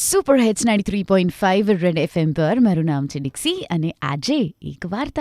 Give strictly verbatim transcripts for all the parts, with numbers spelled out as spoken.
Super hits ninety three point five red FM પર મારું નામ છે ડિક્સી અને આજે એક વાર્તા.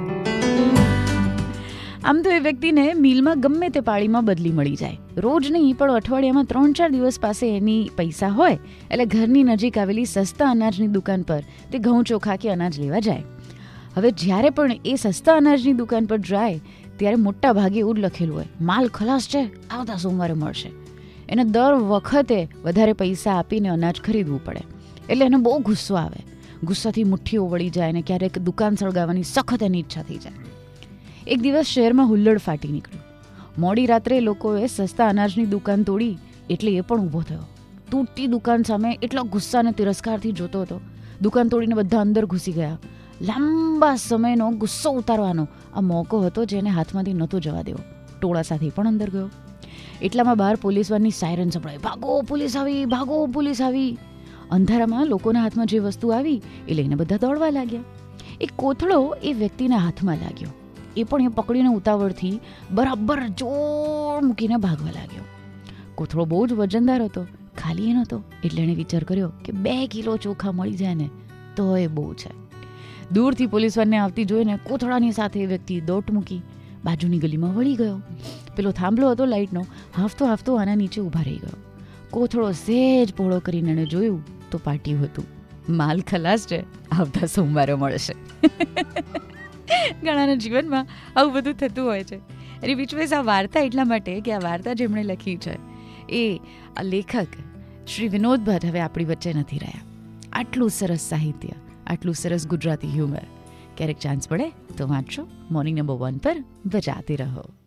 આમ તો એ વ્યક્તિને મિલમાં ગમે તે પાળીમાં બદલી મળી જાય, રોજ નહીં પણ અઠવાડિયામાં ત્રણ ચાર દિવસ પાસે એની પૈસા હોય એટલે ઘરની નજીક આવેલી સસ્તા અનાજની દુકાન પર તે ઘઉં ચોખા કે અનાજ લેવા જાય. હવે જ્યારે પણ એ સસ્તા અનાજની દુકાન પર જાય ત્યારે મોટા ભાગે એવું જ લખેલું હોય, માલ ખલાસ છે, આવતા સોમવારે મળશે. એને દર વખતે વધારે પૈસા આપીને અનાજ ખરીદવું પડે એટલે એને બહુ ગુસ્સો આવે. ગુસ્સાથી મુઠ્ઠીઓ વળી જાય અને ક્યારેક દુકાન સળગાવવાની સખત એની ઈચ્છા થઈ જાય. એક દિવસ શહેરમાં હુલ્લડ ફાટી નીકળ્યું. મોડી રાત્રે લોકોએ સસ્તા અનાજની દુકાન તોડી એટલે એ પણ ઊભો થયો. તૂટતી દુકાન સામે એટલો ગુસ્સા અને તિરસ્કારથી જોતો હતો. દુકાન તોડીને બધા અંદર ઘૂસી ગયા. લાંબા સમયનો ગુસ્સો ઉતારવાનો આ મોકો હતો જેને હાથમાંથી નહોતો જવા દેવો. ટોળા સાથે પણ અંદર ગયો. એટલામાં બહાર પોલીસવાળાની સાયરન સંભળાય, ભાગો પોલીસ આવી, ભાગો પોલીસ આવી. અંધારામાં લોકોના હાથમાં જે વસ્તુ આવી એ લઈને બધા દોડવા લાગ્યા. એક કોથળો એ વ્યક્તિના હાથમાં લાગ્યો. એ પણ એ પકડીને ઉતાવળથી બરાબર જોર મૂકીને ભાગવા લાગ્યો. કોથળો બહુ જ વજનદાર હતો, ખાલી એ નહોતો એટલે એણે વિચાર કર્યો કે બે કિલો ચોખા મળી જાય ને તો એ બહુ છે. દૂરથી પોલીસવાળાને આવતી જોઈને કોથળાની સાથે એ વ્યક્તિ દોટ મૂકી બાજુની ગલીમાં વળી ગયો. પેલો થાંભલો હતો લાઇટનો, હાંફતો હાંફતો આના નીચે ઊભા રહી ગયો. કોથળો સહેજ પહોળો કરીને એણે જોયું તો પાટિયું હતું. માલ ખલાસ છે, આવતા સોમવારે મળશે. ઘણાના જીવનમાં આવું બધું થતું હોય છે. એની બીચમાં આ વાર્તા એટલા માટે કે આ વાર્તા જેમણે લખી છે એ આ લેખક શ્રી વિનોદ ભટ્ટ હવે આપણી વચ્ચે નથી રહ્યા. આટલું સરસ સાહિત્ય, આટલું સરસ ગુજરાતી હ્યુમર ક્યારેક ચાન્સ પડે તો વાંચો. મોર્નિંગ નંબર વન પર બજાતે રહો.